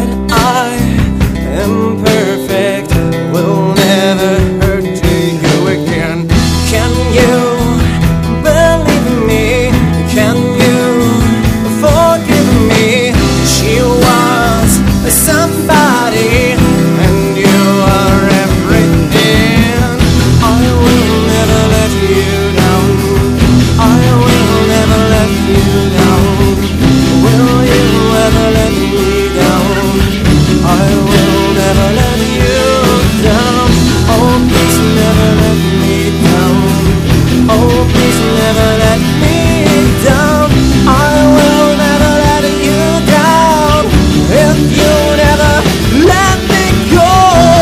that I am perfect will never hurt you again. Can you believe in me? Can you forgive me? She was somebody and you are everything. I will never let you down. I will never let you down. Will you ever let me down? I will never let you down. Oh, please never let me down. Oh, please never let me down. I will never let you down. If you never let me go,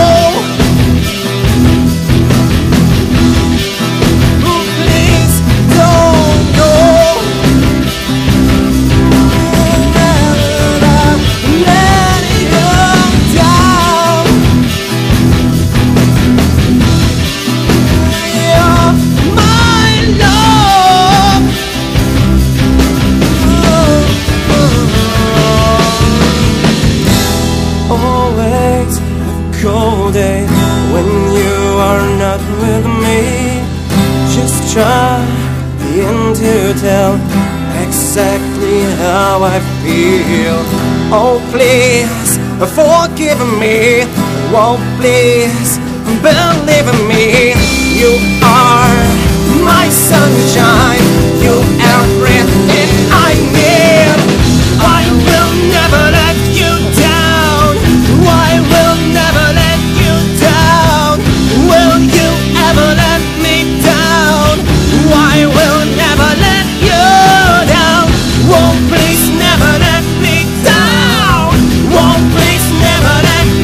please don't go. Never let you down. You're my love. Always a cold day when you are not with me. Just trying to tell exactly how I feel. Oh, please forgive me. Oh, please believe in me. You are my sunshine. You everything I need. I will never let you down. I will never let you down. Will you ever let me down? I will never let you down. Oh, please never let me down. Oh, please never let